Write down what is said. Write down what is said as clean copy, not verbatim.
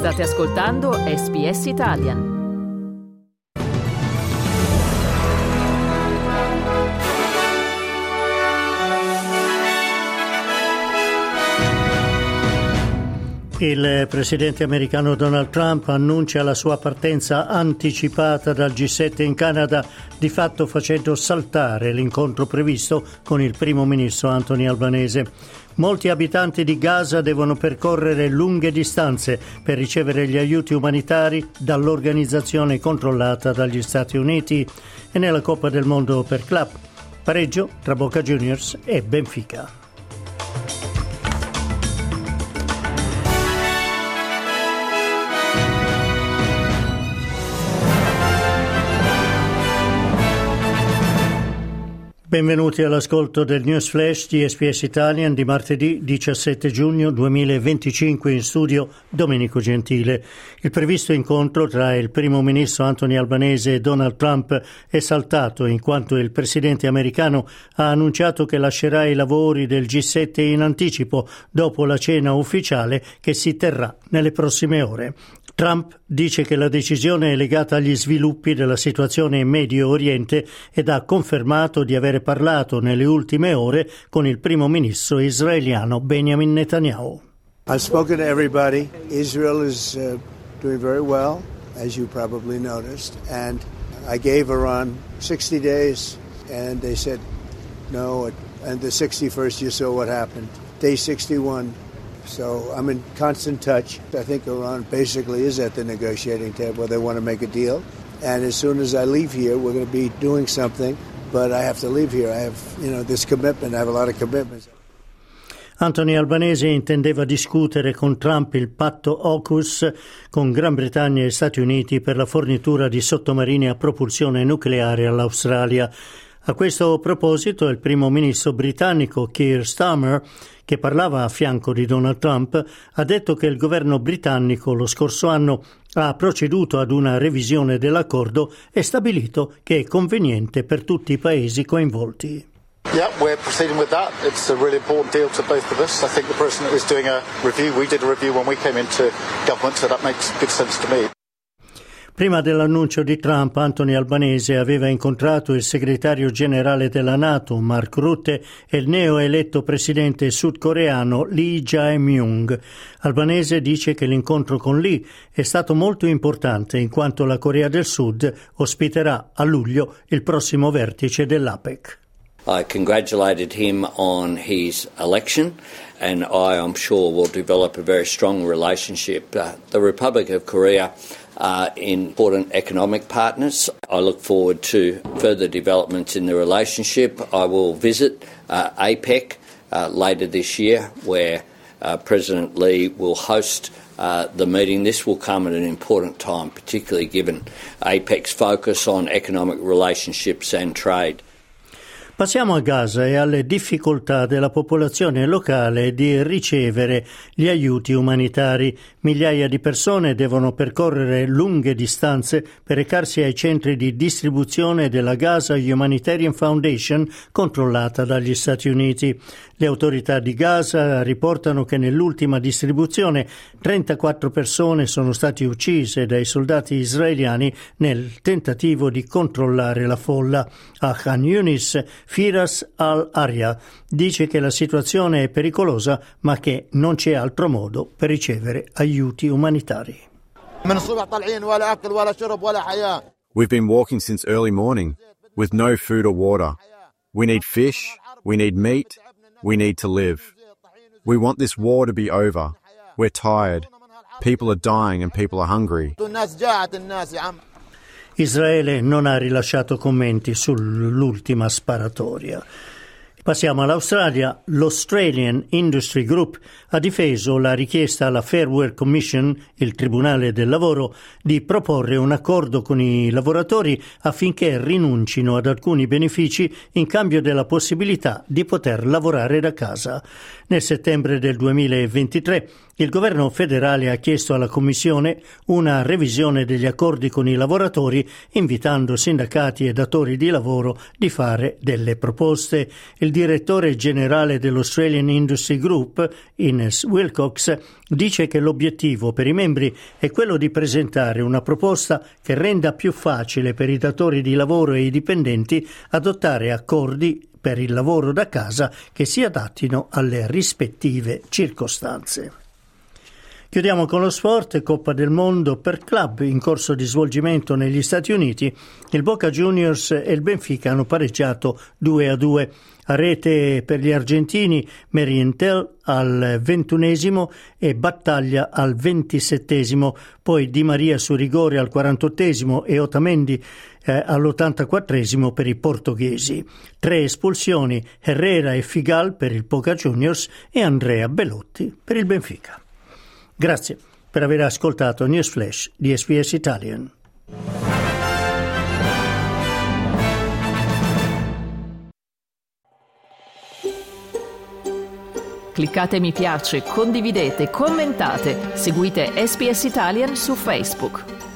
State ascoltando SBS Italian. Il presidente americano Donald Trump annuncia la sua partenza anticipata dal G7 in Canada, di fatto facendo saltare l'incontro previsto con il primo ministro Anthony Albanese. Molti abitanti di Gaza devono percorrere lunghe distanze per ricevere gli aiuti umanitari dall'organizzazione controllata dagli Stati Uniti. E nella Coppa del Mondo per club, pareggio tra Boca Juniors e Benfica. Benvenuti all'ascolto del News Flash di SBS Italian di martedì 17 giugno 2025, in studio Domenico Gentile. Il previsto incontro tra il primo ministro Anthony Albanese e Donald Trump è saltato in quanto il presidente americano ha annunciato che lascerà i lavori del G7 in anticipo dopo la cena ufficiale che si terrà nelle prossime ore. Trump dice che la decisione è legata agli sviluppi della situazione in Medio Oriente ed ha confermato di avere parlato nelle ultime ore con il primo ministro israeliano Benjamin Netanyahu. I've spoken to everybody. Israel is doing very well, as you probably noticed, and I gave Iran 60 days and they said no, and the 61st you saw what happened. Day 61. So I'm in constant touch. I think Iran basically is at the negotiating table. They want to make a deal. And as soon as I leave here, we're going to be doing something. But I have to leave here. I have, this commitment. I have a lot of commitments. Anthony Albanese intendeva discutere con Trump il patto AUKUS con Gran Bretagna e Stati Uniti per la fornitura di sottomarini a propulsione nucleare all'Australia. A questo proposito, il primo ministro britannico Keir Starmer, che parlava a fianco di Donald Trump, ha detto che il governo britannico lo scorso anno ha proceduto ad una revisione dell'accordo e stabilito che è conveniente per tutti i paesi coinvolti. Yeah, we're proceeding with that. It's a really important deal to both of us. I think the President is doing a review. We did a review when we came into government, so that makes good sense to me. Prima dell'annuncio di Trump, Anthony Albanese aveva incontrato il segretario generale della NATO, Mark Rutte, e il neoeletto presidente sudcoreano Lee Jae-myung. Albanese dice che l'incontro con Lee è stato molto importante in quanto la Corea del Sud ospiterà a luglio il prossimo vertice dell'APEC. I congratulated him on his election, and I'm sure will develop a very strong relationship. The Republic of Korea are important economic partners. I look forward to further developments in the relationship. I will visit APEC later this year, where President Lee will host the meeting. This will come at an important time, particularly given APEC's focus on economic relationships and trade. Passiamo a Gaza e alle difficoltà della popolazione locale di ricevere gli aiuti umanitari. Migliaia di persone devono percorrere lunghe distanze per recarsi ai centri di distribuzione della Gaza Humanitarian Foundation, controllata dagli Stati Uniti. Le autorità di Gaza riportano che nell'ultima distribuzione 34 persone sono state uccise dai soldati israeliani nel tentativo di controllare la folla. A Khan Yunis, Firas al-Arya dice che la situazione è pericolosa, ma che non c'è altro modo per ricevere aiuti umanitari. We've been walking since early morning with no food or water. We need fish, we need meat, we need to live. We want this war to be over. We're tired. People are dying and people are hungry. Israele non ha rilasciato commenti sull'ultima sparatoria. Passiamo all'Australia. L'Australian Industry Group ha difeso la richiesta alla Fair Work Commission, il Tribunale del Lavoro, di proporre un accordo con i lavoratori affinché rinuncino ad alcuni benefici in cambio della possibilità di poter lavorare da casa. Nel settembre del 2023 il governo federale ha chiesto alla Commissione una revisione degli accordi con i lavoratori, invitando sindacati e datori di lavoro di fare delle proposte. Il direttore generale dell'Australian Industry Group, Ines Wilcox, dice che l'obiettivo per i membri è quello di presentare una proposta che renda più facile per i datori di lavoro e i dipendenti adottare accordi per il lavoro da casa che si adattino alle rispettive circostanze. Chiudiamo con lo sport. Coppa del Mondo per club in corso di svolgimento negli Stati Uniti. Il Boca Juniors e il Benfica hanno pareggiato 2-2. A rete per gli argentini Merrientel al 21esimo e Battaglia al 27esimo, poi Di Maria su rigore al 48esimo e Otamendi all'84esimo per i portoghesi. 3 espulsioni: Herrera e Figal per il Boca Juniors e Andrea Belotti per il Benfica. Grazie per aver ascoltato News Flash di SBS Italian. Cliccate mi piace, condividete, commentate, seguite SBS Italian su Facebook.